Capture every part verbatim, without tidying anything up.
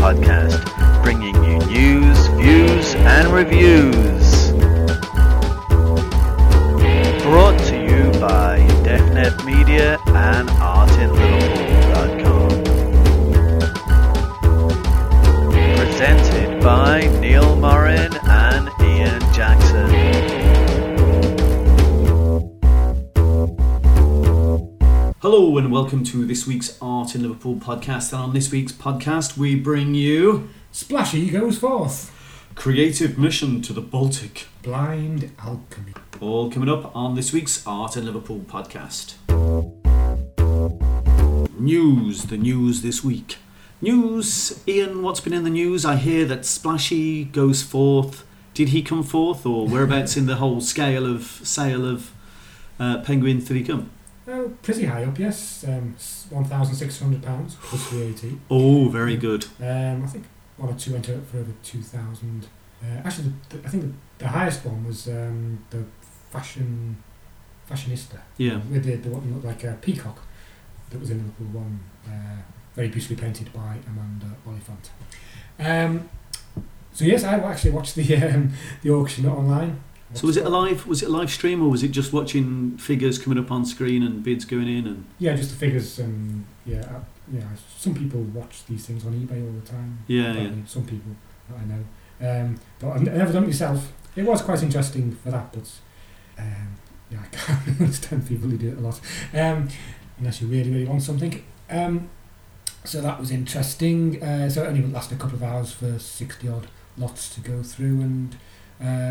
podcast, bringing you news, views and reviews. Brought to you by DefNet Media and art in liverpool dot com. Presented by Neil Morin and Ian Jackson. Hello and welcome to this week's Art in Liverpool podcast, and on this week's podcast we bring you Splashy Goes Forth, Creative Mission to the Baltic, Blind Alchemy. all coming up on this week's Art in Liverpool podcast. News, the news this week. News, Ian, what's been in the news? I hear that Splashy goes forth. Did he come forth, or whereabouts in the whole scale of sale of uh, penguins did he come? Oh, pretty high up, yes. Um, one thousand six hundred pounds plus V A T. Oh, very good. Um, I think one or two went out for over two thousand. Uh, actually, the, the, I think the, the highest one was um, the fashion fashionista. Yeah. With the, the one that looked like a peacock that was in Liverpool one. Uh, very beautifully painted by Amanda Oliphant. Um, so yes, I actually watched the um, the auction online. So was it a live? Was it a live stream, or was it just watching figures coming up on screen and bids going in? And yeah, just the figures, and yeah, uh, yeah. Some people watch these things on eBay all the time. Yeah, yeah. Some people that I know, um, but I've never done it myself. It was quite interesting for that, but um, yeah, I can't understand people who do it a lot, um, unless you really, really want something. Um, so that was interesting. Uh, so it only lasted a couple of hours for sixty odd lots to go through, and. Uh,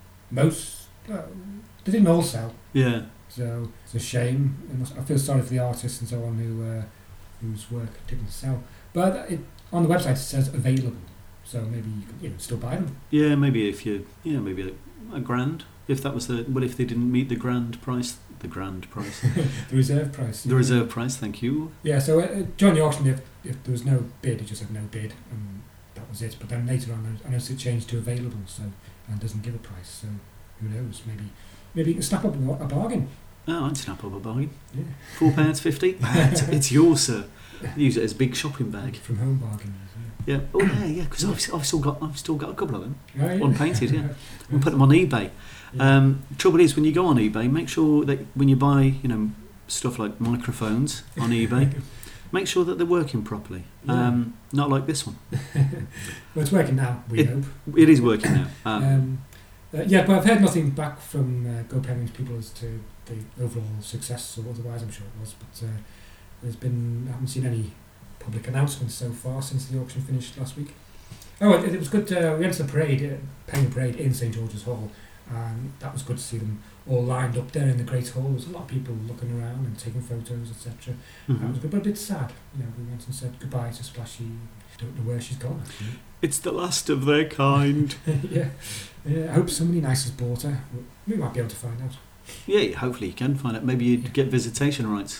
Most, uh, they didn't all sell. Yeah. So it's a shame. It must, I feel sorry for the artists and so on who uh, whose work didn't sell. But it, on the website it says available, so maybe you can you know, still buy them. Yeah, maybe if you, yeah, maybe a, a grand. If that was the, well, if they didn't meet the grand price, the grand price, the reserve price. the reserve price. Thank you. Yeah. So uh, during the auction, if, if there was no bid, it just said no bid, and that was it. But then later on, I noticed it changed to available, so. And doesn't give a price, so who knows? Maybe, maybe you can snap up a, a bargain. Oh, I'd snap up a bargain. Yeah. Four pounds fifty. it's, it's yours, sir. Use it as a big shopping bag. From home bargains. Yeah. yeah. Oh yeah, yeah. Because I've, I've still got I've still got a couple of them Oh, yeah. unpainted. Yeah. We'll put them on eBay. Yeah. Um, trouble is, when you go on eBay, make sure that when you buy, you know, stuff like microphones on eBay. Make sure that they're working properly. Yeah. Um, not like this one. Well, it's working now, we it, hope. It is working now. Um, um, uh, yeah, but I've heard nothing back from uh, Go Penguins people as to the overall success, or otherwise I'm sure it was. But uh, there's been, I haven't seen any public announcements so far since the auction finished last week. Oh, it, it was good. To, we went to the parade, uh, Penguin Parade in St George's Hall, and that was good to see them all lined up there in the Great Hall. There was a lot of people looking around and taking photos, et cetera. Mm-hmm. That was good, but a bit sad. You know, we went and said goodbye to Splashy. Don't know where she's gone, actually. It's the last of their kind. yeah. yeah. I hope somebody nice has bought her. We might be able to find out. Yeah, hopefully you can find out. Maybe you'd yeah. get visitation rights.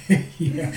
yeah.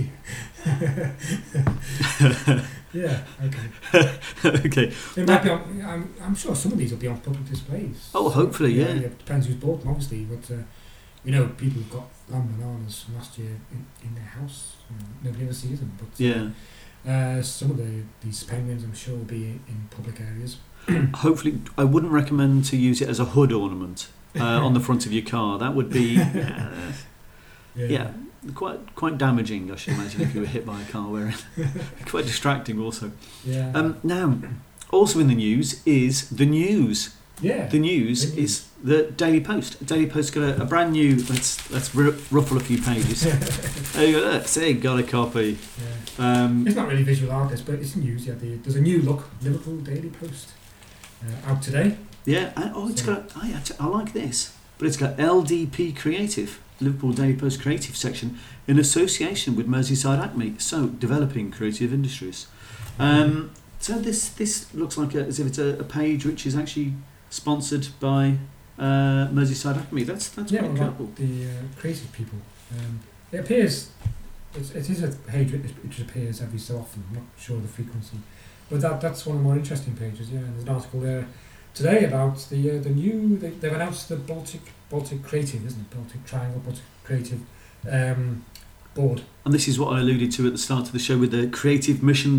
yeah, okay. okay. It might be on, I'm, I'm sure some of these will be on public displays. Oh, hopefully, yeah. yeah. It depends who's bought them, obviously, but uh, we know people who've got lamb bananas from last year in, in their house. You know, nobody ever sees them, but yeah. uh, some of the these penguins, I'm sure, will be in public areas. Hopefully, I wouldn't recommend to use it as a hood ornament uh, on the front of your car. That would be, uh, yeah. yeah. Quite quite damaging, I should imagine, if you were hit by a car wearing it. Quite distracting also. Yeah. Um, now, also in the news is the news. Yeah. The news Really? is the Daily Post. Daily Post got a, a brand new, let's let's r- ruffle a few pages. There you go, see, got a copy. Yeah. Um, it's not really visual artist, but it's news. Yeah, the, there's a new look, Liverpool Daily Post, uh, out today. yeah, and, oh, it's So- got, I, I like this, but it's got L D P Creative. Liverpool Daily Post creative section in association with Merseyside Acme, so developing creative industries. Um, so this this looks like a, as if it's a, a page which is actually sponsored by uh, Merseyside Acme. That's that's yeah, quite well, cool. like the uh, creative people. Um, it appears, it's, it is a page which, which appears every so often. I'm not sure of the frequency, but that that's one of the more interesting pages. Yeah, and there's an article there today about the uh, the new. They, they've announced the Baltic. Baltic Creative, isn't it? Baltic Triangle, Baltic Creative um, board. And this is what I alluded to at the start of the show with the Creative Mission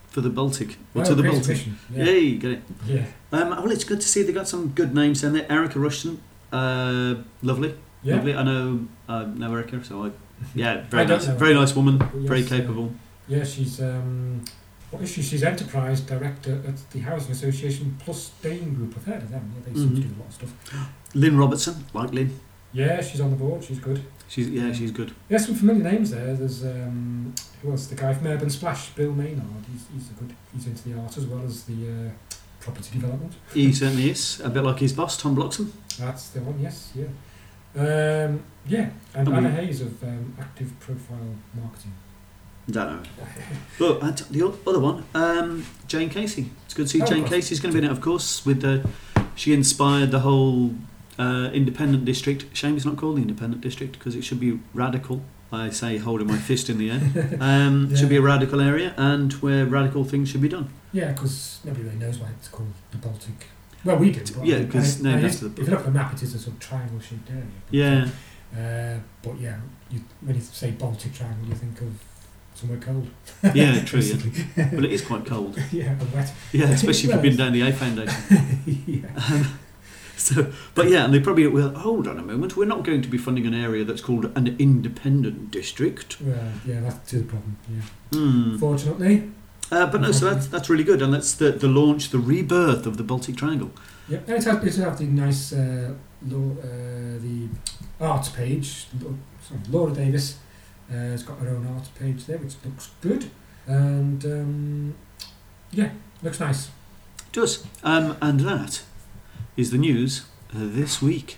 for the Baltic. Or Oh, to the Creative Baltic. Mission, yeah. Yay, get it. Yeah. Um, well, it's good to see they got some good names in there. Erica Rushton, uh, lovely. Yeah. Lovely. I know, uh, know Erica, so I, yeah, I very don't nice, know very her. nice woman, Yes, very uh, capable. Yeah, she's um, what is she? She's enterprise director at the Housing Association Plus Dane Group. I've heard of them. Yeah, they seem to Mhm. do a lot of stuff. Lynn Robertson, like Lynn. Yeah, she's on the board. She's good. She's yeah, she's good. Yeah, some familiar names there. There's um, who else? The guy from Urban Splash, Bill Maynard. He's he's a good. He's into the art as well as the uh, property development. He certainly is. A bit like his boss, Tom Bloxham. That's the one. Yes, yeah. Um, yeah, and I mean- Anna Hayes of um, Active Profile Marketing. Don't know. But uh, the o- other one, um, Jane Casey. It's good to see Oh, Jane of course. Casey's going to be in it, of course. With the, she inspired the whole uh, independent district. Shame it's not called the independent district because it should be radical. I say, holding my fist in the air. Um, Yeah. Should be a radical area, and where radical things should be done. Yeah, because nobody really knows why it's called the Baltic. Well, we do. But Yeah, and 'cause it- named and after it- the- If you look at the map, it is a sort of triangle-shaped area. But, Yeah, Uh, but yeah, you, when you say Baltic Triangle, you think of somewhere cold. yeah, true. Yeah. Basically. Well, it is quite cold. Yeah, and wet. Yeah, especially if you've been down the A Foundation. Yeah. Um, so, but yeah, and they probably will. Hold on a moment. We're not going to be funding an area that's called an independent district. Well, yeah, that's the problem. Yeah. Hmm. Fortunately, Uh, but no, so that's that's really good, and that's the the launch, the rebirth of the Baltic Triangle. yeah, and it's had, it's had the nice uh, law, uh, the arts page. Lo- Sorry, Laura Davis uh, has got her own arts page there, which looks good, and um, yeah, looks nice. It does, um, and that is the news uh, this week.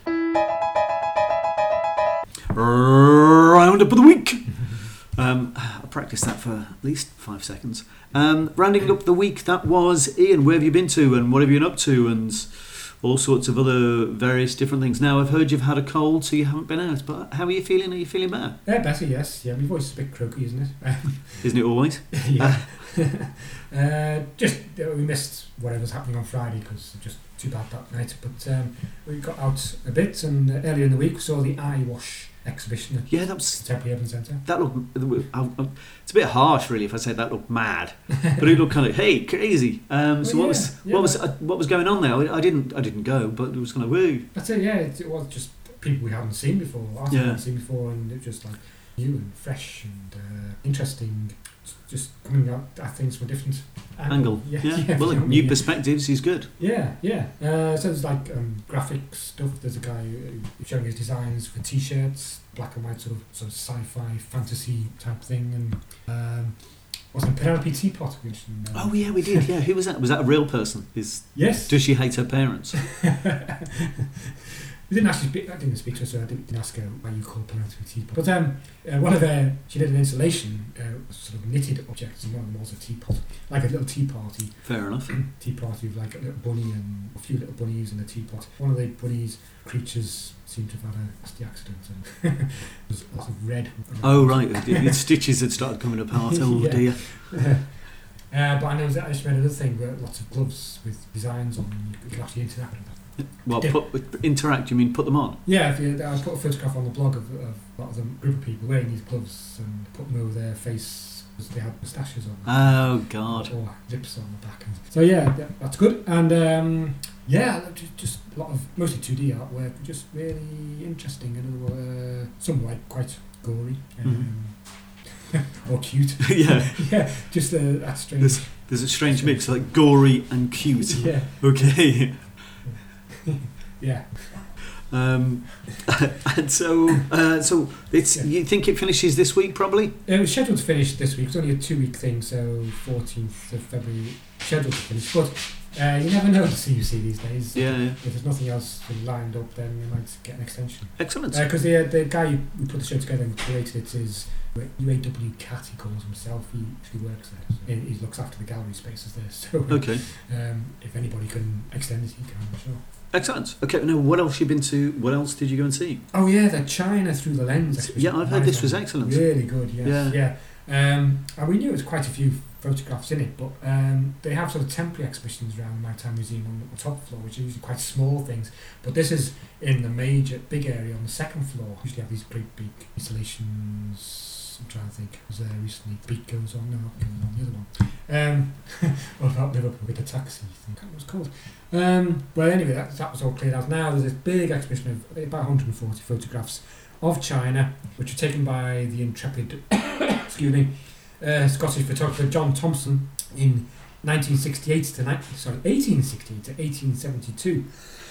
Roundup of the week. Um, I practiced that for at least five seconds. Um, rounding up the week, that was Ian. Where have you been to, and what have you been up to, and all sorts of other various different things. Now, I've heard you've had a cold, so you haven't been out. But how are you feeling? Are you feeling better? Yeah, better, yes. Yeah, my voice is a bit croaky, isn't it? Isn't it always? yeah. uh, just uh, we missed whatever's happening on Friday because just too bad that night. But um, we got out a bit, and uh, earlier in the week we saw the Eye Wash exhibition at Yeah, that was Contemporary Urban Centre. that looked. I- I- It's a bit harsh, really, if I say that looked mad, but it looked kind of hey crazy. Um, so Well, what was yeah, yeah, what was but- uh, what was going on there? I, I didn't I didn't go, but it was kind of woo. That's it. Yeah, it, it was just people we hadn't seen before, artists we Yeah. hadn't seen before, and it was just like new and fresh and uh, interesting. Just coming at, at things from a different angle. Angle, Yeah, yeah. yeah, Well, you know, new yeah. perspectives is good. Yeah, yeah. Uh, so there's like um, graphic stuff. There's a guy who- showing his designs for T-shirts, black and white sort of sort of sci-fi fantasy type thing, and um, what's it, Penelope Teapot? Which, um, Oh yeah, we did. Yeah, who was that? Was that a real person? Is yes. does she hate her parents? We didn't actually speak, I didn't speak to her, so I didn't ask her why you call Penelope Teapot. But um, uh, one of her, she did an installation, uh, sort of knitted objects, and one of them was a teapot, like a little tea party. Fair enough. tea party with like a little bunny and a few little bunnies in a teapot. One of the bunnies creatures seemed to have had a nasty accident and it was lots of red. Oh right, the the stitches had started coming apart. Oh Yeah. dear. Uh, but I know that I just read another thing where lots of gloves with designs on and you could actually interact with that. Well, Yeah. put, interact. You mean put them on? Yeah, if you, I put a photograph on the blog of, of a lot of them group of people wearing these gloves and put them over their face because they had moustaches on. Oh God. Or lips on the back. And so yeah, yeah, that's good. And um, yeah, just, just a lot of mostly two D artwork, just really interesting and uh, some like quite gory um, or cute. Yeah. Yeah, just uh, that strange. There's, there's a strange mix, like gory and cute. Yeah, Okay. yeah. Um, and so, uh, so it's. Yeah. You think it finishes this week, probably? It was scheduled to finish this week. It's only a two-week thing, so fourteenth of February scheduled to finish. But uh, you never know the C U C these days. Yeah. yeah. If there's nothing else lined up, then you might get an extension. Excellent. Because the the guy who who put the show together and created it is U A W Cat. He calls himself. He actually works there. So he, he looks after the gallery spaces there. So Okay. um, if anybody can extend it, he can. I'm sure. Excellent. Okay. Now, what else you been to? What else did you go and see? Oh yeah, the China Through the Lens exhibition. Yeah, I've heard this was excellent. Really good. Yes. Yeah. Yeah. Um, and we knew there was quite a few photographs in it, but um, they have sort of temporary exhibitions around the Maritime Museum on the top floor, which are usually quite small things. But this is in the major, big area on the second floor. Usually have these great big installations. I'm trying to think. Was there recently? Beat Goes On. No, not Goes On. The other one. Um, what about Liverpool with the taxi thing? I can't remember what it was called. Um, well, anyway, that, that was all cleared out. Now there's this big exhibition of about one hundred forty photographs of China, which were taken by the intrepid, excuse me, uh, Scottish photographer John Thompson in nineteen sixty-eight to ni- sorry eighteen sixty-eight to eighteen seventy-two.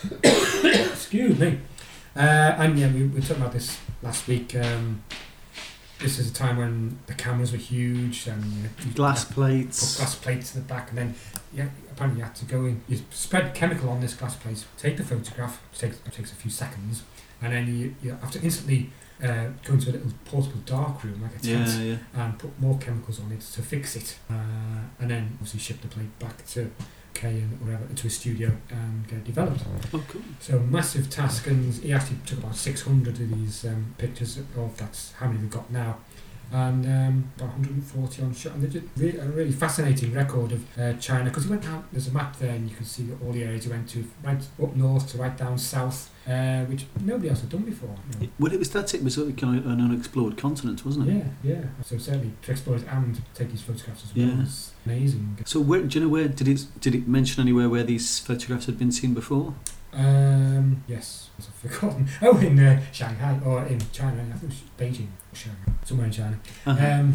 Excuse me. Uh, and yeah, we, we were talking about this last week. Um, this is a time when the cameras were huge and you know, you Glass put plates. glass plates in the back, and then yeah, apparently you had to go in. You spread chemical on this glass plate, take the photograph. It takes it takes a few seconds, and then you you have to instantly uh, go into a little portable dark room like a tent Yeah, yeah. and put more chemicals on it to fix it, uh, and then obviously ship the plate back to K and whatever to a studio and get it developed. Oh, cool. So massive task, and he actually took about six hundred of these um, pictures of that's how many they've got now, and um, about one hundred forty on shot, and they did re- a really fascinating record of uh, China, because he went out, there's a map there and you can see all the areas he went to, right up north to right down south, uh, which nobody else had done before. You know. Well, it was that's it was sort of kind of an unexplored continent, wasn't it? Yeah, yeah. So certainly to explore it and take these photographs as well Yeah. is amazing. So where do you know where did it did it mention anywhere where these photographs had been seen before? Um, yes, I've forgotten. Oh, in uh, Shanghai or in China. I think it was Beijing or Shanghai, somewhere in China. Uh-huh. Um,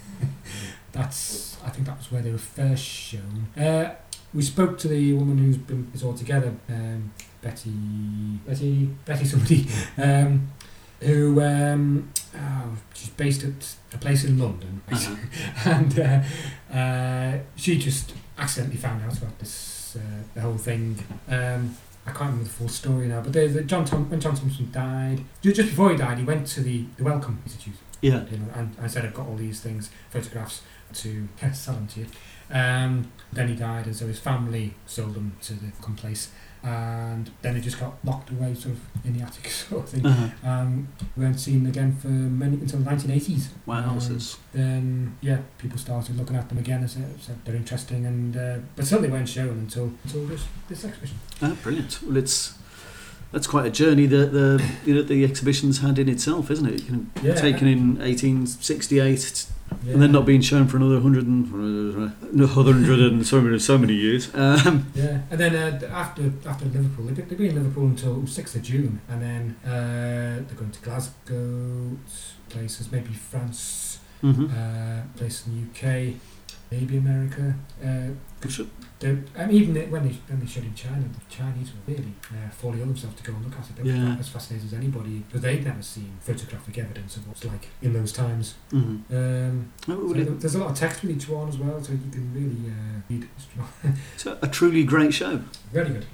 that's. I think that was where they were first shown. Uh, we spoke to the woman who's been is all together, um, Betty, Betty, Betty somebody, um, who um, oh, she's based at a place in London, Uh-huh. and uh, uh, she just accidentally found out about this uh, the whole thing. Um, I can't remember the full story now, but the, the John Tom, when John Thompson died, ju- just before he died, he went to the, the Wellcome Institute, Yeah. you know, and, and said, I've got all these things, photographs, to uh, sell them to you. Um, then he died, and so his family sold them to the Wellcome place, and then they just got locked away sort of in the attic sort of thing. Uh-huh. Um, we weren't seen again for many until the nineteen eighties. Wow. Um, then yeah, people started looking at them again as said they're interesting, and uh, but still they weren't shown until until this this exhibition. Ah, brilliant. Well, it's that's quite a journey that the you know the exhibition's had in itself, isn't it? You know, Yeah. taken in eighteen sixty-eight Yeah. and then not being shown for another hundred and uh, hundred and so many so many years. Um, Yeah, and then uh, after after Liverpool, they've been, they've been in Liverpool until sixth of June, and then uh, they're going to Glasgow, places maybe France, mhm. uh, place in the U K, maybe America. Uh, Sure. they- I mean, even when they when they showed in China, the Chinese were really uh, falling on themselves to go and look at it. They were Yeah. as fascinated as anybody, because they'd never seen photographic evidence of what's like in those times. Mhm. Um, Oh, so well, it- there- there's a lot of text with each one as well, so you can really uh, read it. It's a, a truly great show. Very good.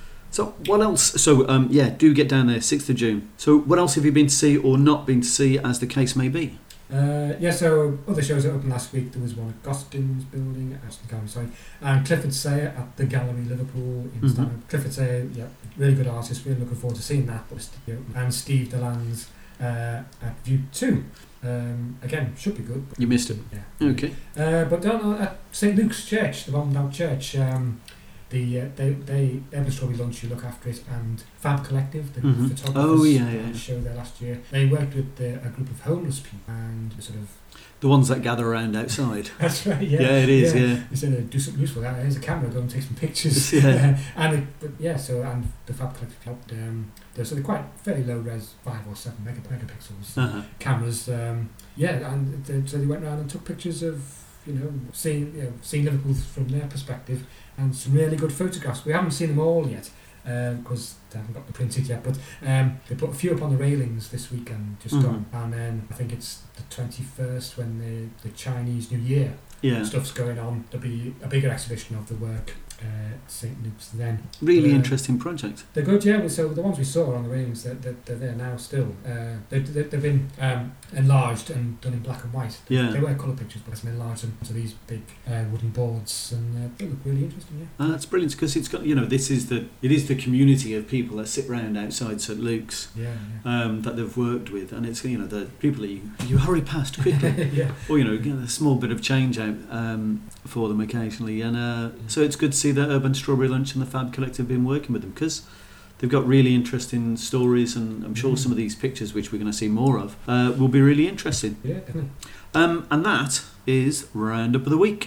So what else? So um, yeah, do get down there, sixth of June. So what else have you been to see or not been to see, as the case may be? Uh, yeah, so other shows that opened last week, there was one at Gostin's building, at Aston Gallery, sorry, and Clifford Sayer at the Gallery Liverpool in Mhm. Stanhope. Clifford Sayer, yeah, really good artist, really looking forward to seeing that. And Steve Delands uh, at View two. Um, again, should be good. You missed it. Yeah. Okay. Uh, but down at Saint Luke's Church, the bombed out church, um, the uh, they they Edward Strawberry Lunch, you look after it, and Fab Collective, the Mhm. photographers, Oh, yeah, that yeah. show there last year. They worked with the, a group of homeless people and sort of. The ones that gather around outside. That's right. Yeah, Yeah, it is. Yeah. They said, uh, do something useful. Uh, Here's a camera. Go and take some pictures. Yeah. and it, but yeah, so and the Fab Collective helped. Um, they're so they're quite fairly low res, five or seven mega, megapixels Uh-huh. cameras. Um, yeah, and they, so they went around and took pictures of you know seeing you know seeing Liverpool from their perspective, and some really good photographs. We haven't seen them all yet because they haven't got the printed yet, but um, they put a few up on the railings this weekend just Mhm. gone, and then I think it's the twenty-first when the the Chinese New Year Yeah. stuff's going on. There'll be a bigger exhibition of the work uh, Saint Luke's then. Really Uh, interesting project. They're good, yeah. So the ones we saw on the rings, they're, they're, they're there now still. Uh, they, they, they've been um, enlarged and done in black and white. They, Yeah. they were colour pictures, but it's been enlarged into these big uh, wooden boards, and uh, they look really interesting, yeah. Uh, that's brilliant because it's got, you know, this is the it is the community of people that sit round outside Saint Luke's Yeah, yeah. um, that they've worked with, and it's, you know, the people that you, you hurry past quickly, yeah. or you know, get a small bit of change out um, for them occasionally, and uh, so it's good to see that Urban Strawberry Lunch and the Fab Collective been working with them because they've got really interesting stories, and I'm sure Mm. some of these pictures, which we're going to see more of, uh, will be really interesting. Yeah, definitely. Um, and that is Roundup of the Week.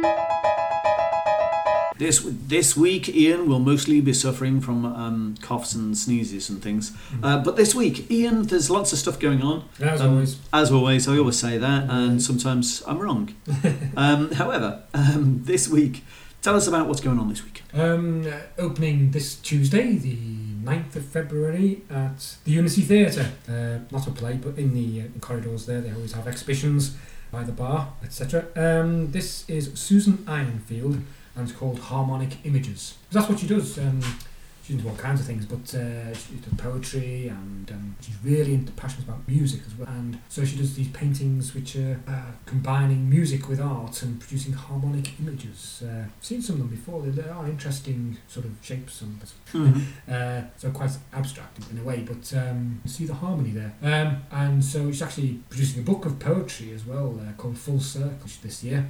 This this week, Ian will mostly be suffering from um, coughs and sneezes and things. Uh, but this week, Ian, there's lots of stuff going on. As Um, always. As always, I always say that, Mm. and sometimes I'm wrong. um, however, um, this week, tell us about what's going on this week. Um, uh, opening this Tuesday, the ninth of February, at the Unity Theatre. Uh, not a play, but in the uh, corridors there, they always have exhibitions by the bar, et cetera. Um, this is Susan Ironfield, and it's called Harmonic Images. That's what she does. Um, she's into all kinds of things, but uh, she does poetry, and um, she's really into passionate about music as well. And so she does these paintings which are uh, combining music with art and producing harmonic images. Uh, I've seen some of them before. They, they are interesting sort of shapes and Mhm. uh, so quite abstract in a way, but um, you see the harmony there. Um, and so she's actually producing a book of poetry as well uh, called Full Circle this year.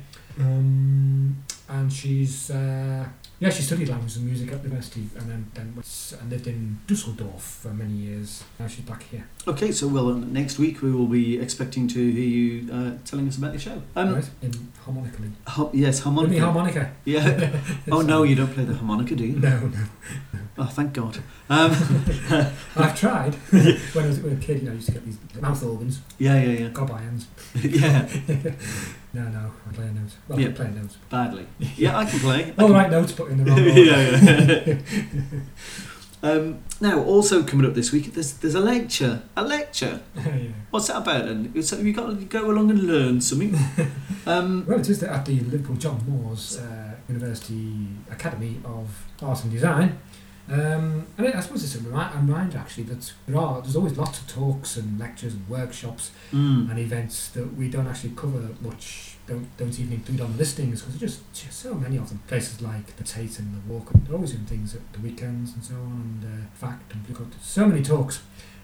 Um, and she's uh, yeah she studied language and music at university, and then, then was, and lived in Dusseldorf for many years. Now she's back here. Okay, so well, uh, next week we will be expecting to hear you uh, telling us about the show. Um, right? In harmonically. Har- yes, Give harmonica. me harmonica. Yeah. Oh no, you don't play the harmonica, do you? No, no. Oh, thank God. Um, I've tried. when I was when I was a kid, you know, I used to get these mouth organs, yeah, yeah, yeah. gob irons. Yeah, No, no, I play a note. Well, Yeah. I play a note. badly. Yeah, I can play. All I the can- right notes, but in the wrong order. yeah, yeah. um, now, also coming up this week, there's there's a lecture. A lecture. yeah. What's that about? And so you got to go along and learn something. Um, Well, it is at the Liverpool John Moores uh, University Academy of Art and Design. Um, and I suppose it's a remi- a reminder actually that there are there's always lots of talks and lectures and workshops mm, and events that we don't actually cover much, don't don't even include on the listings because there's just, just so many of them. Places like the Tate and the Walk, and they're always doing things at the weekends and so on, and uh, Fact and Blue Coat. So many talks.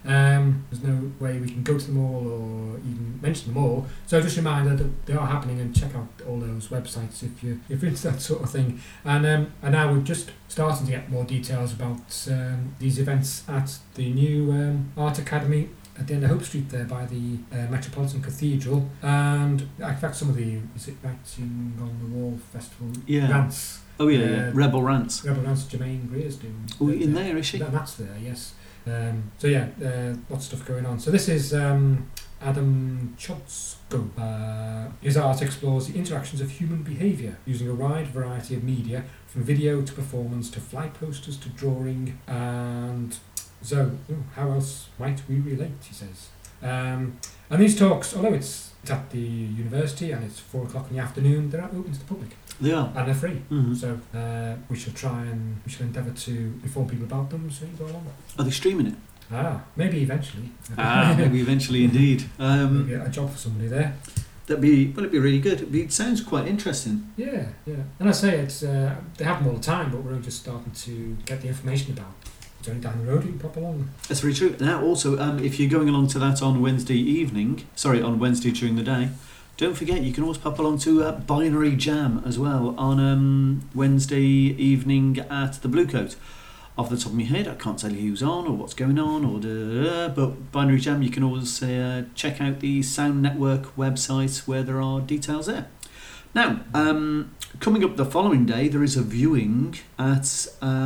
Um, there's no way we can go to them all or even mention them all. So just a reminder that they are happening, and check out all those websites if you if you're into that sort of thing. And um, and now we're just starting to get more details about um, these events at the new um, Art Academy at the end of Hope Street there by the uh, Metropolitan Cathedral. And in fact, some of the is it Writing on the Wall Festival Yeah. rants. oh yeah, yeah. Uh, Rebel Rants. Rebel Rants Jermaine Greer's doing. Oh, in there is she? That, that's there, yes. Um, so yeah, uh, lots of stuff going on. So this is um, Adam Chodsko. Uh, his art explores the interactions of human behaviour using a wide variety of media, from video to performance to fly posters to drawing. And so, ooh, how else might we relate? He says. Um, and these talks, although it's, it's at the university and it's four o'clock in the afternoon, they're open to the public They are. and they're free. Mhm. So uh, we shall try and we shall endeavour to inform people about them so you go along. Are they streaming it? Ah, maybe eventually. Ah, maybe eventually, indeed. Um, Maybe a job for somebody there. that'd be. Well, it'd be really good. It'd be, it sounds quite interesting. Yeah, yeah. And I say it's uh, they have them all the time, but we're only just starting to get the information about. It's only down the road. You can pop along. That's very true. Now, also, um, if you're going along to that on Wednesday evening, sorry, on Wednesday during the day, don't forget you can always pop along to uh, Binary Jam as well on um, Wednesday evening at the Blue Coat. Off the top of my head, I can't tell you who's on or what's going on, or da, but Binary Jam, you can always uh, check out the Sound Network website where there are details there. Now, um, coming up the following day, there is a viewing at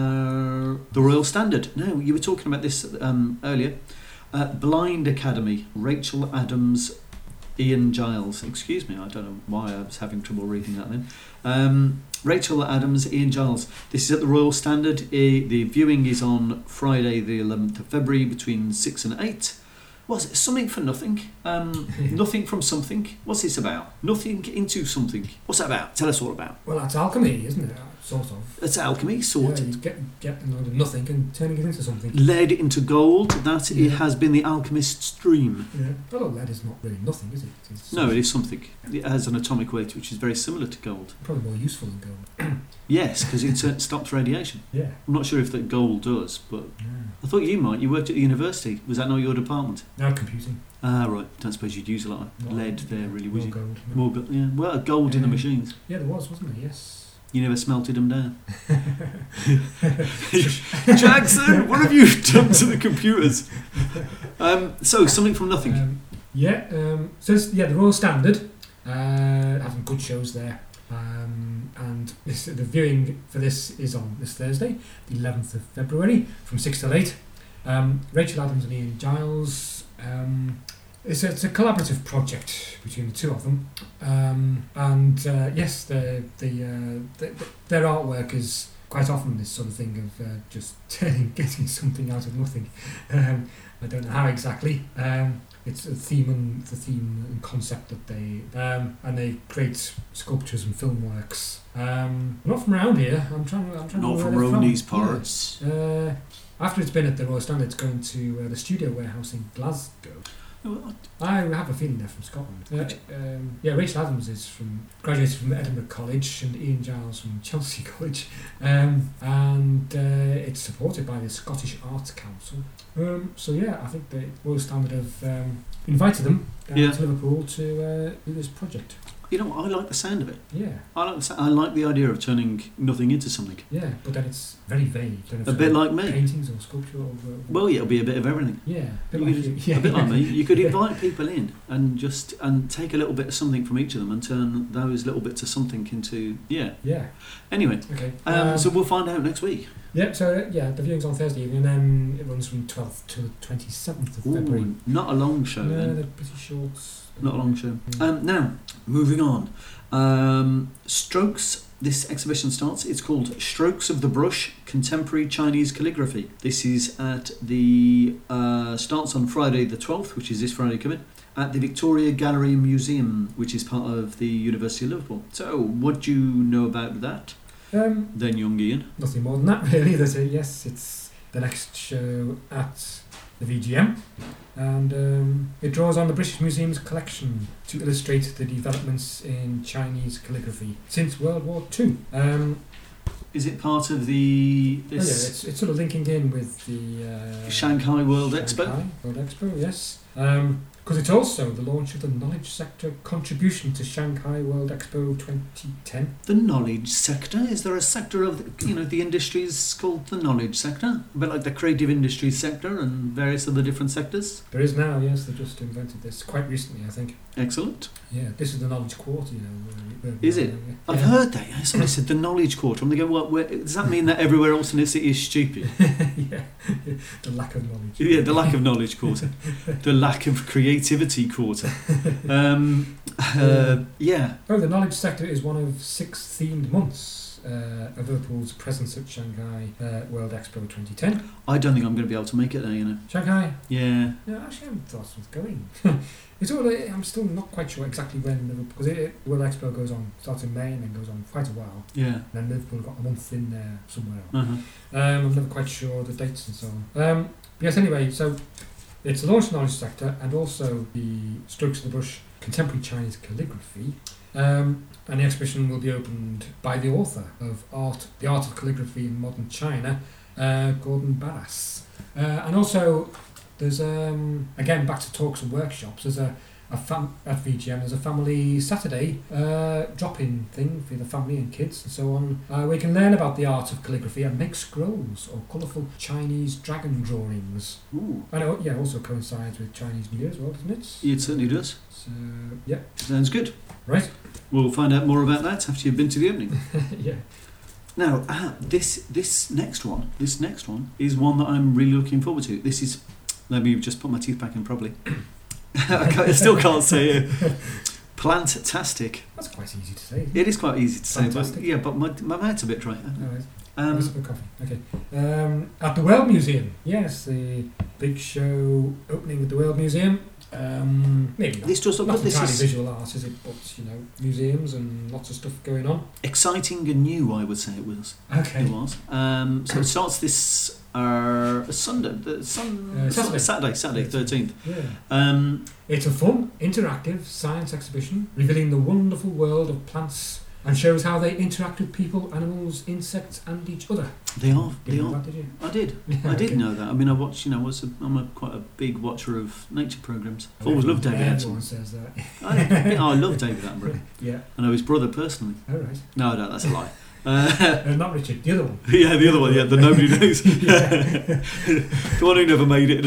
uh, the Royal Standard. Now, you were talking about this um, earlier. Uh, Blind Academy, Rachel Adams, Ian Giles. Excuse me, I don't know why I was having trouble reading that then. Um, Rachel Adams, Ian Giles. This is at the Royal Standard. Uh, the viewing is on Friday, the eleventh of February, between six and eight. What's it? Something for nothing? Um, nothing from something? What's this about? Nothing into something. What's that about? Tell us all about. Well, that's alchemy, isn't it? sort of. It's alchemy, sort. Yeah, you get getting out of nothing and turning it into something. Lead into gold. That Yeah. it has been the alchemist's dream. Yeah. Although lead is not really nothing, is it? It's No, it is something. It has an atomic weight which is very similar to gold. probably more useful than gold. Yes, because it uh, stops radiation. Yeah. I'm not sure if that gold does, but yeah. I thought you might. You worked at the university. Was that not your department? Now computing. Ah, right. Don't suppose you'd use a lot of Not- lead there, really, would more you? gold. no. More gold. Yeah. Well, gold in the Um, machines. Yeah, there was, wasn't there? Yes. You never smelted them down. Jackson, what have you done to the computers? Um, so, something from nothing. Um, yeah, um, so it's, yeah, the Royal Standard, uh, having good shows there. Um, and this, the viewing for this is on this Thursday, the eleventh of February, from six till eight. Um, Rachel Adams and Ian Giles. Um, it's, a, it's a collaborative project between the two of them. Um, and uh, yes, the, the, uh, the, the, their artwork is quite often this sort of thing of uh, just turning, getting something out of nothing. Um, I don't know how exactly. Um, it's a theme and the theme and concept that they um, and they create sculptures and film works. Um, not from around here. I'm trying. I'm trying Not to from where they're around these Yeah. parts. Uh, after it's been at the Royal Standard, it's going to uh, the Studio Warehouse in Glasgow. Oh, I have a feeling they're from Scotland. Uh, um, yeah, Rachel Adams is from graduated from Edinburgh College, and Ian Giles from Chelsea College, um, and uh, it's supported by the Scottish Arts Council. Um, so yeah, I think the Royal Standard have um, invited them down Yeah. to Liverpool to uh, do this project. You know what? I like the sound of it. Yeah, I like the sound. I like the idea of turning nothing into something. yeah, but then it's very vague. Don't know if A it's bit like me. paintings or sculpture or uh, Well, yeah, it'll be a bit of everything. yeah, a bit You like could- you. Yeah. A bit like me. You could invite people in and just and take a little bit of something from each of them and turn those little bits of something into yeah. Yeah. Anyway, Okay. um, Um, so we'll find out next week. Yeah, so uh, yeah, the viewing's on Thursday evening, and then it runs from twelfth to the twenty-seventh of February. Ooh, not a long show No, then. they're pretty short. Not a long show. Mm. Um, now, moving on. Um, Strokes. This exhibition starts. It's called Strokes of the Brush: Contemporary Chinese Calligraphy. This is at the uh, starts on Friday the twelfth, which is this Friday coming, at the Victoria Gallery Museum, which is part of the University of Liverpool. So, what do you know about that, Um, then, young Ian? nothing more than that, really. There's a, yes, it's the next show at the V G M, and um, it draws on the British Museum's collection to illustrate the developments in Chinese calligraphy since World War Two. Um, Is it part of the oh yeah, this it's, it's sort of linking in with the uh, Shanghai World Expo? Shanghai World Expo, yes. Because it's also the launch of the Knowledge Sector contribution to Shanghai World Expo twenty ten. The knowledge sector? Is there a sector of the, you know the industries called the knowledge sector? A bit like the creative industries sector and various other different sectors. There is now, yes, they just invented this quite recently, I think. Excellent. Yeah, this is the Knowledge Quarter, you know. Where, where Is we it? are, yeah. I've Yeah. heard that. yeah, Somebody said the knowledge quarter. I'm thinking, well, where, does that mean that everywhere else in the city is stupid? Yeah, the lack of knowledge. Yeah, the lack of knowledge quarter, the lack of creativity quarter. Um, uh, yeah. Oh, the Knowledge Sector is one of six themed months uh, of Liverpool's presence at Shanghai uh, World Expo twenty ten. I don't think I'm going to be able to make it there. You know. Shanghai? Yeah. No, actually, I haven't thought it was going. It's all. I'm still not quite sure exactly when Liverpool, because it, it, World Expo goes on, starts in May and then goes on quite a while. Yeah. And then Liverpool got a month in there somewhere else. Uh-huh. Um, I'm never quite sure the dates and so on. Um, but yes, anyway, so it's the launch of the Knowledge Sector and also the Strokes of the Brush Contemporary Chinese Calligraphy. Um, and the exhibition will be opened by the author of Art, The Art of Calligraphy in Modern China, uh, Gordon Barras. Uh, and also, there's, um, again, back to talks and workshops, there's a, a fam- at V G M, there's a family Saturday uh, drop-in thing for the family and kids and so on, uh, where you can learn about the art of calligraphy and make scrolls or colourful Chinese dragon drawings. Ooh. And it, yeah, also coincides with Chinese New Year as well, doesn't it? It certainly does. So, yeah. Sounds good. Right. We'll find out more about that after you've been to the opening. Yeah. Now, ah, this this next one, this next one is one that I'm really looking forward to. This is, let me just put my teeth back in properly. I, can't, I still can't say it. Plantastic. That's quite easy to say. It is quite easy to say, but Fantastic. yeah, but my, my mouth's a bit dry. All right. Um, Nice cup of coffee. Okay. Um, at the World Museum. Yes, the big show opening at the World Museum. Um, maybe not. This does look not good. This entirely is visual art, is it? But you know, museums and lots of stuff going on. exciting and new, I would say it was. Okay. It was. Um, so it starts this uh, Sunday, the sun, Uh, Saturday. Saturday, Saturday, thirteenth. Yeah. Um, It's a fun, interactive science exhibition revealing the wonderful world of plants and shows how they interact with people, animals, insects, and each other. they are. Did They you know are. that, did you? I did. Yeah, I did okay. know that. I mean, I watch. You know, was a, I'm a quite a big watcher of nature programs. I've always loved David Everyone Attenborough. says that. I, oh, I love David Attenborough. Yeah. I know his brother personally. All right. No, no, that's a lie. Uh, Uh, not Richard. The other one. yeah, the other one. Yeah, the nobody knows. Yeah. The one who never made it.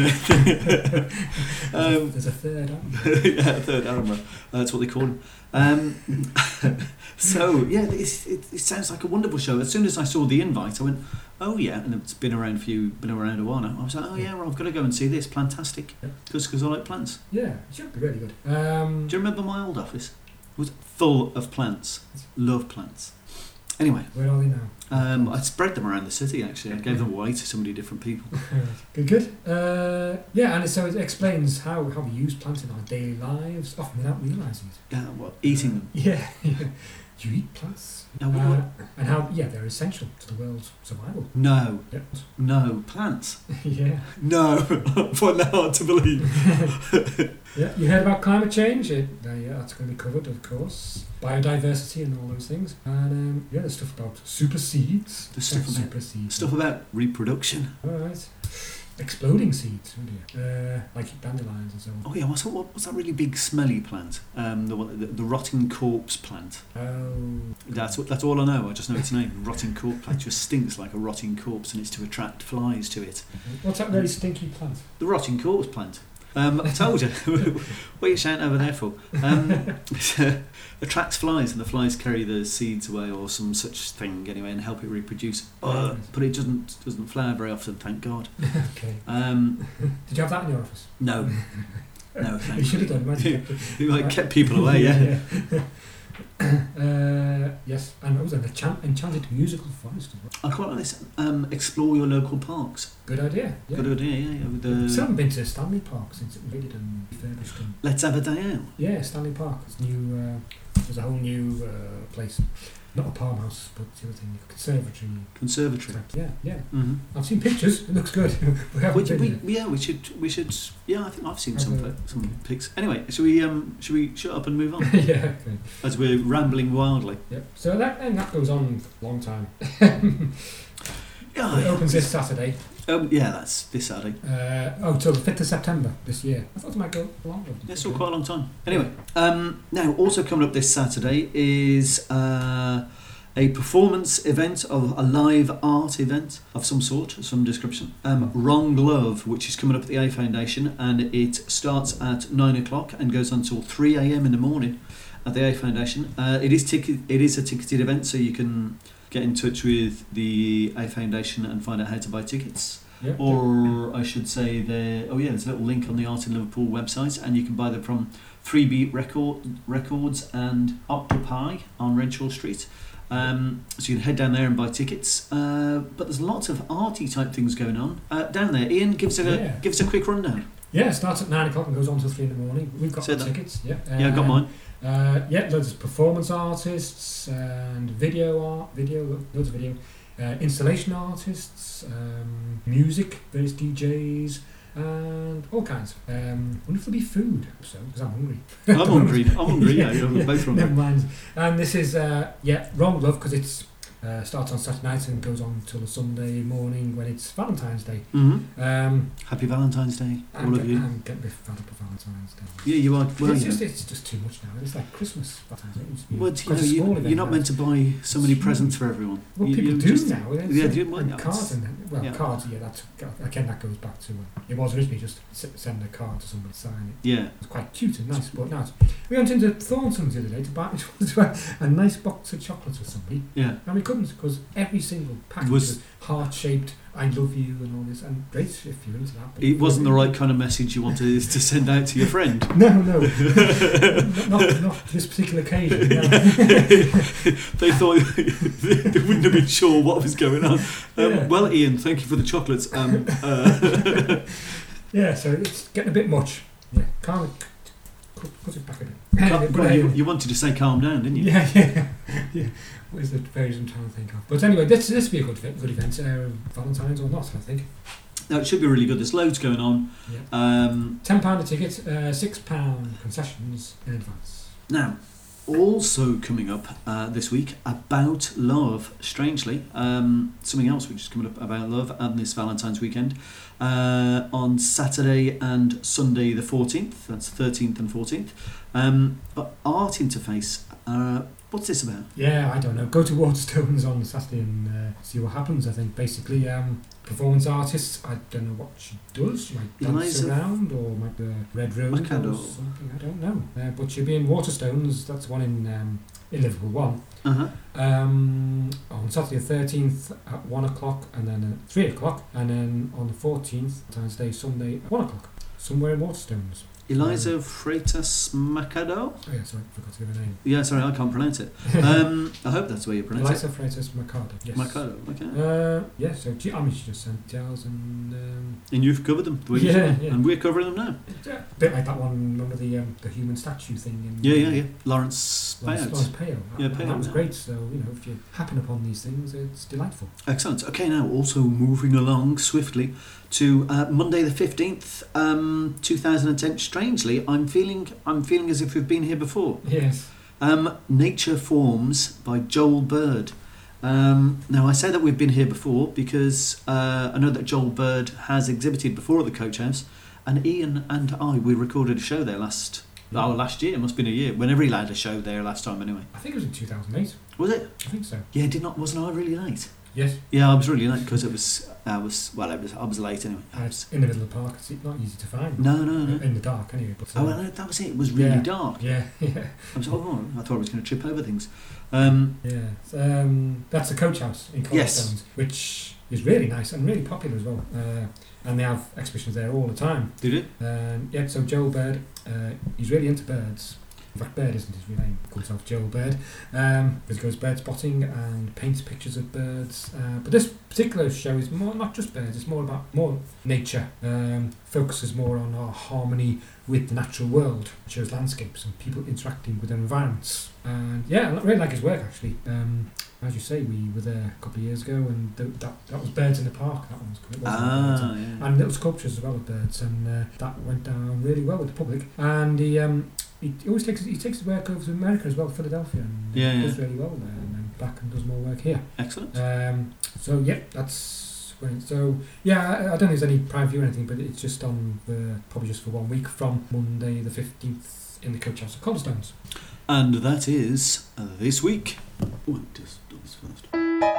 um, There's a third. Aren't there? yeah, third Arrow. Uh, that's what they call him. Um, so yeah, it's, it, it sounds like a wonderful show. As soon as I saw the invite, I went, "Oh yeah!" And it's been around a few, been around a while now. I was like, "Oh yeah, well, I've got to go and see this. Plantastic," Yeah. because I like plants. Yeah, it should be really good. Um, Do you remember my old office? It was full of plants. Love plants. Anyway, where are they now? um, I spread them around the city. Actually, I gave them away to so many different people. Good, good. Uh, yeah, and so it explains how, how we use plants in our daily lives, often without realising it. Yeah, what eating them? Yeah, yeah. Do you eat plants? No, what- Uh, and how, yeah, they're essential to the world's survival. no, Yeah. no plants. yeah. No, I find that hard to believe. Yeah, you heard about climate change? It, uh, yeah, that's going to be covered, of course. Biodiversity and all those things. And um, yeah, there's stuff about super seeds. There's stuff about- super seeds. Stuff about reproduction. All right. Exploding seeds, oh dear. Uh, like dandelions and so on. Oh yeah, what's that, what, what's that really big smelly plant? Um, the, one- the the rotting corpse plant. Oh. That's what- that's all I know. I just know its name. Rotting corpse plant just stinks like a rotting corpse, and it's to attract flies to it. What's that very stinky plant? The rotting corpse plant. Um, I told you. What are you shouting over there for? Um, it attracts flies, and the flies carry the seeds away, or some such thing anyway, and help it reproduce. Uh, Right. but it doesn't doesn't flower very often, thank God. Okay. Um, Did you have that in your office? no, no, You thank should have done. Might have you. kept it. You like kept people away, yeah. uh, yes, and it was an enchant- enchanted musical forest as well. I quite like this. Um, explore your local parks. Good idea. Yeah. Good idea, yeah. yeah with So I the, haven't been to Stanley Park since it was raided and refurbished. And let's have a day out. yeah, Stanley Park. It's new. Uh, there's a whole new uh, place. Not a farmhouse, but the other thing, a conservatory. Conservatory. type. Yeah, yeah. Mm-hmm. I've seen pictures. It looks good. we haven't Which, been we, there. yeah, we should, we should. Yeah, I think I've seen Have some a- pla- some okay. pics. Anyway, should we um, should we shut up and move on yeah. Okay. as we're rambling wildly? Yep. So that and that goes on for a long time. Yeah, It opens this Saturday. um, yeah, that's this Saturday. Uh, oh, till the fifth of September this year. I thought it might go longer. Yeah, still quite a long time. Anyway, um, now also coming up this Saturday is uh, a performance event of a live art event of some sort, some description. Um, Wrong Love, which is coming up at the A Foundation, and it starts at nine o'clock and goes on until three a m in the morning at the A Foundation. Uh, it is ticket. It is a ticketed event, so you can get in touch with the A Foundation and find out how to buy tickets. Yeah. Or I should say, the oh yeah, there's a little link on the Art in Liverpool website, and you can buy them from Three Beat Record Records and Octopi on Renshaw Street. Um, so you can head down there and buy tickets. Uh, but there's lots of arty type things going on uh, down there. Ian, give us a Yeah. give us a quick rundown. Yeah, it starts at nine o'clock and goes on till three in the morning. We've got Said the that. tickets. Yeah. Yeah, I got Uh, mine. Uh, yeah, loads of performance artists and video art, video, lo- loads of video, uh, installation artists, um, music, various D Js, and all kinds. Um, wonder if there'll be food, so because I'm hungry. I'm hungry. I'm hungry. Yeah, you're both Never hungry. mind. And this is uh, yeah, Wrong Love because it's uh, starts on Saturday night and goes on till a Sunday morning when it's Valentine's Day. Mm-hmm. Um, Happy Valentine's Day, I'm all of get- you. I'm getting a bit fed up of Valentine's Day. Yeah, you are. Well, it's you just know. it's just too much now. It's like Christmas. Valentine's Day. It used to be Well, you quite know, a you, small event you're not now. meant to buy so many It's presents for everyone. Well, You- people you do just- now. It's, yeah, uh, do, well, and no, cards it's- and well, yeah. cards. Yeah, that's again that goes back to uh, it was originally just s- send a card to somebody, sign it. Yeah. It's quite cute and nice, but now it's, we went into Thornton's the other day to buy to buy a nice box of chocolates for somebody, Yeah. and we couldn't because every single package Was- was heart shaped. I love you and all this, and great if you're into that. but- It wasn't the right kind of message you wanted to send out to your friend. No, no, not, not, not this particular occasion. No. They thought they wouldn't have been sure what was going on. Um, Yeah. Well, Ian, thank you for the chocolates. Um, uh, Yeah, so it's getting a bit much. Yeah, calm. Put it back a bit. Cal- But, well, uh, you, you wanted to say calm down, didn't you? Yeah, yeah, yeah. What is the phrase I'm trying to think of? But anyway, this this will be a good good event. Uh, Valentine's or not, I think. No, it should be really good. There's loads going on. Yeah. Um, Ten pound a ticket, uh, six pound concessions in advance. now, also coming up uh, this week about love, strangely, um, something else which is coming up about love and this Valentine's weekend uh, on Saturday and Sunday the fourteenth, that's thirteenth and fourteenth, um, but Art Interface, uh, what's this about? Yeah, I don't know. Go to Waterstones on Saturday and uh, see what happens. I think basically um, performance artists. I don't know what she does. She might dance Eliza around or might uh, Red Rose Mercado. or something. I don't know. Uh, but she'll be in Waterstones. That's one in um, in Liverpool One. Uh-huh. Um, on Saturday the thirteenth at one o'clock and then at three o'clock, and then on the fourteenth, Valentine's Day, Sunday at one o'clock, somewhere in Waterstones. Eliza Um, Freitas Mercado? Oh yeah, sorry, I forgot to give her name. Yeah, sorry, I can't pronounce it. Um, I hope that's the way you pronounce Eliza Freitas Mercado. it. Yes. Mercado, okay. Uh, yeah, so she, I mean, she just sent details and um, And you've covered them, the way you Yeah, said, yeah. and we're covering them now. yeah, a bit like that one. Remember the um, the human statue thing? In, Yeah, yeah, yeah. Lawrence Lawrence, Payouts. Lawrence Payot. Yeah, That- Payot, That was yeah. great. So you know, if you happen upon these things, it's delightful. Excellent. Okay, now also moving along swiftly to uh, Monday the fifteenth, um, two thousand ten. Strangely, I'm feeling I'm feeling as if we've been here before. Yes. Um, Nature Forms by Joel Bird. Um, now I say that we've been here before because uh, I know that Joel Bird has exhibited before at the Coach House, and Ian and I we recorded a show there last oh, last year. It must have been a year. Whenever he had a show there last time, anyway. I think it was in two thousand eight. Was it? I think so. Yeah, did not wasn't I really late? Yes. Yeah, I was really late because it was I was well I was I was late anyway. I Uh, was, it's in the middle of the park. It's not easy to find. no, no, no. In the dark, anyway. But, uh, Oh, well, no, that was it. It was really Yeah. dark. yeah, yeah, I was oh, I thought I was going to trip over things. Um, yeah. So, um, that's the Coach House in Yes. Coldstones, which is really nice and really popular as well. Uh, and they have exhibitions there all the time. did it? Um, yeah, so Joel Bird, uh, he's really into birds. In fact, Bird isn't his real name. He calls himself Joel Bird. Um, he goes bird spotting and paints pictures of birds. Uh, but this particular show is more not just birds. It's more about more nature. Um, focuses more on our harmony with the natural world. It shows landscapes and people interacting with their environments. And yeah, I really like his work actually. Um, as you say, we were there a couple of years ago, and th- that that was Birds in the Park. That one was good. It wasn't Birds in- Ah, yeah. and little sculptures as well of birds, and uh, that went down really well with the public. And he um, he always takes he takes his work over to America as well, Philadelphia, and Yeah, he yeah. does really well there, and then back and does more work here. Excellent. Um, so yeah, that's great. So yeah, I, I don't think there's any private view or anything, but it's just on the probably just for one week from Monday the fifteenth in the Coach House at Coldstones. And that is uh, this week. Oh, I just do this first.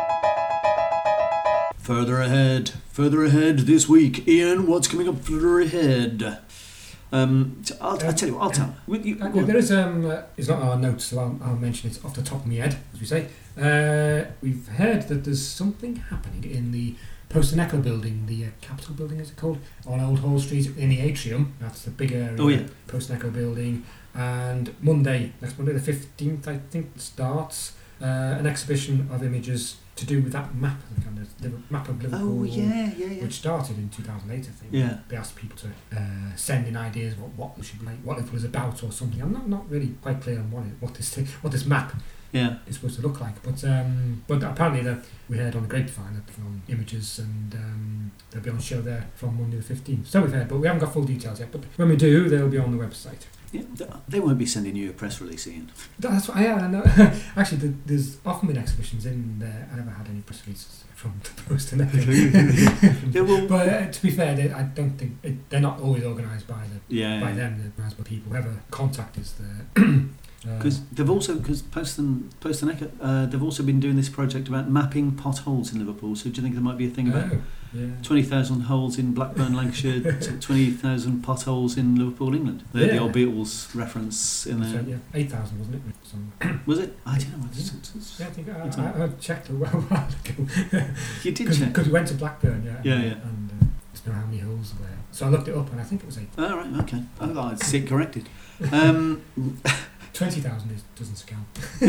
Further ahead, further ahead this week. Ian, what's coming up further ahead? Um, t- I'll, I'll tell you what, I'll tell you. you Uh, go on. there is um, uh, it's not our notes, so I'll, I'll mention it off the top of my head, as we say. Uh, we've heard that there's something happening in the Post and Echo building, the uh, Capitol building, is it called, on Old Hall Street in the atrium. That's the big area. Oh, yeah. Post and Echo building. And Monday, next Monday, the fifteenth, I think, starts uh, an exhibition of images to do with that map, the kind of Liver- map of Liverpool. Oh, yeah, yeah, yeah. Which started in two thousand eight, I think. Yeah. They asked people to uh, send in ideas what what we should like, what Liverpool is about or something. I'm not, not really quite clear on what it, what this thing, what this map Yeah. is supposed to look like. But um, but apparently the, we heard on the grapevine that from images, and um, they'll be on show there from Monday the fifteenth. So we've heard, but we haven't got full details yet. But when we do, they'll be on the website. Yeah, th- they won't be sending you a press release, Ian. That's what I, I know. Actually, the, there's often been exhibitions in there. I never had any press releases from the Post and Echo. Yeah, well, But uh, to be fair, they, I don't think it, they're not always organised by the yeah, by yeah. them. They're organised by people. Whoever contact is there. Because they've also, because Post and Post and Echo, uh, they've also been doing this project about mapping potholes in Liverpool. So do you think there might be a thing about oh, yeah. twenty thousand holes in Blackburn, Lancashire, t- twenty thousand potholes in Liverpool, England? The, the Yeah. old Beatles reference in So, there. yeah, eight thousand wasn't it? Some, Was it? I don't know. Yeah. It's- it's- it's- yeah, I think I, It's I, I checked a while ago. You did check. Because we went to Blackburn, yeah. Yeah, and, yeah. And uh, there's no how many holes there. So I looked it up, and I think it was eight. Oh, right, okay. Oh, I'd see it corrected. Um, twenty thousand is doesn't count.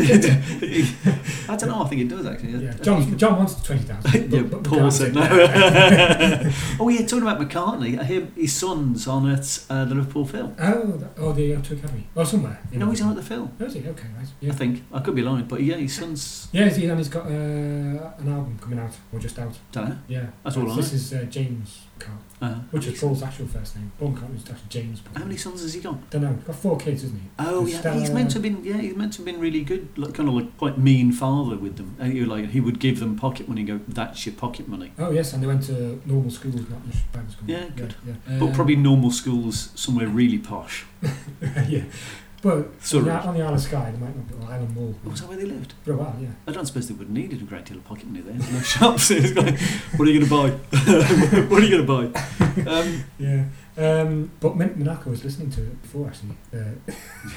I don't know. I think it does actually. Yeah, John, John wants twenty thousand. Yeah, but Paul said no. no. Oh yeah, talking about McCartney, I hear his son's on at uh, the Liverpool film. Oh, that, oh, the O two Academy. Oh, somewhere. You know, he's on at the film. Oh, is he? Okay, right. Yeah. I think I could be lying, but yeah, his son's. Yeah, he's, and he's got uh, an album coming out, or just out. Don't know. Yeah. That's all I know. This is uh, James McCartney, Uh-huh. which is Paul's actual first name. Paul McCartney's actually James. How many sons has he got? Don't know. He's got four kids, isn't he? Oh He's yeah, Stella- he's meant to have been. Yeah, he's meant to have been really good, like, kind of like quite mean father with them. And he, like he would give them pocket money, and go, "That's your pocket money." Oh yes, and they went to normal schools, not just private schools. Yeah, good. Yeah, yeah. But Um, probably normal schools somewhere really posh. yeah. But Sorry. on the, on the Isle of Skye, they might not be, or Island Mall. Oh, was that where they lived? For a while, yeah. I don't suppose they would have needed a great deal of pocket money there. There's no shops. It's like, what are you going to buy? What are you going to buy? Um, Yeah. Um, but Min- Monaco was listening to it before, actually. Uh,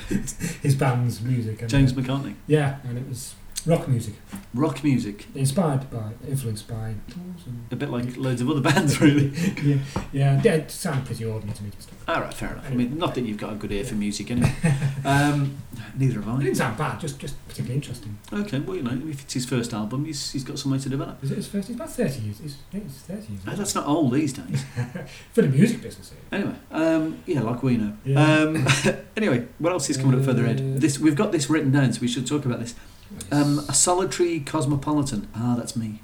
his band's music. And, James uh, McCartney. Yeah, and it was rock music. Rock music. Inspired by, influenced by... Beatles and- A bit like loads of other bands, really. yeah, yeah, yeah, it sounded pretty ordinary to me. Stuff. All right, fair enough. I mean, not that you've got a good ear for music anyway. Um, neither have It didn't I. sound bad, just just particularly interesting. Okay, well, you know, if it's his first album, he's, he's got some way to develop. Is it his first? He's about thirty years. He's, I think he's thirty years. Oh, that's not old these days. For the music business. eh? Anyway, um, yeah, like we know. Yeah. Um, anyway, what else is coming up further ahead? Uh, This we've got this written down, so we should talk about this. Um, a solitary cosmopolitan. Ah, that's me.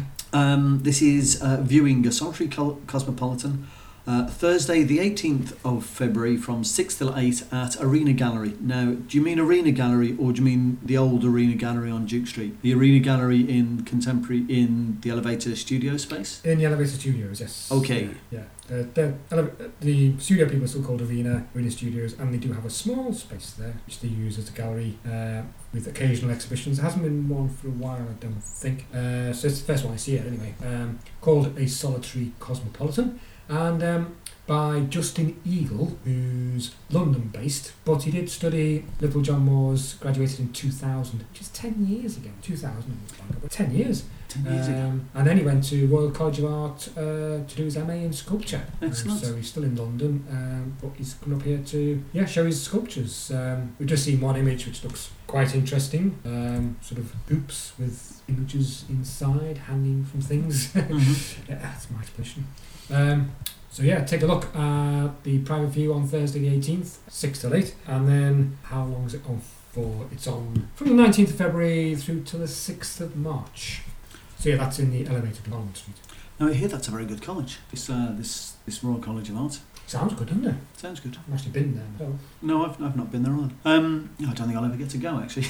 Um, this is uh, viewing a solitary co- cosmopolitan. Uh, Thursday, the eighteenth of February, from six till eight at Arena Gallery. Now, do you mean Arena Gallery, or do you mean the old Arena Gallery on Duke Street? The Arena Gallery in contemporary in the Elevator Studio space. In the Elevator Studios, yes. Okay. Yeah. yeah. The, the, ele- the studio people are still called Arena, Arena Studios, and they do have a small space there, which they use as a gallery uh, with occasional exhibitions. There hasn't been one for a while, I don't think. Uh, so it's the first one I see it anyway. Um, called A Solitary Cosmopolitan. And um, by Justin Eagle, who's London-based, but he did study Liverpool John Moores, graduated in two thousand, which is ten years ago. two thousand, but ten years. Ten years ago. Um, and then he went to Royal College of Art uh, to do his M A in sculpture. Excellent. Um, so he's still in London, um, but he's coming up here to yeah show his sculptures. Um, we've just seen one image which looks quite interesting, um, sort of hoops with images inside hanging from things. Mm-hmm. Yeah, that's my expression. Um, so yeah, take a look at the private view on Thursday the eighteenth, six till eight, and then how long is it on for? It's on from the nineteenth of February through to the sixth of March. So yeah, that's in the elevator Parliament Street. Now I hear that's a very good college. This uh, this this Royal College of Art. Sounds good, doesn't it? Sounds good. I've actually been there myself. No, I've I've not been there either. Um, I don't think I'll ever get to go actually.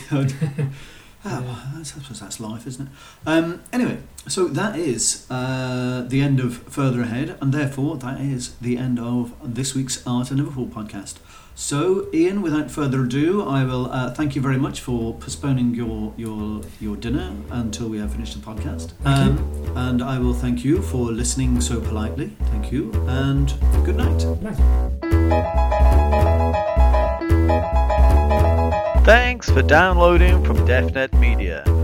Oh, well, I suppose that's life, isn't it? Um, anyway, so that is uh, the end of Further Ahead, and therefore that is the end of this week's Art in Liverpool podcast. So, Ian, without further ado, I will uh, thank you very much for postponing your your your dinner until we have finished the podcast. Thank Um, and I will thank you for listening so politely. Thank you, and good night. Nice. Thanks for downloading from DefNet Media.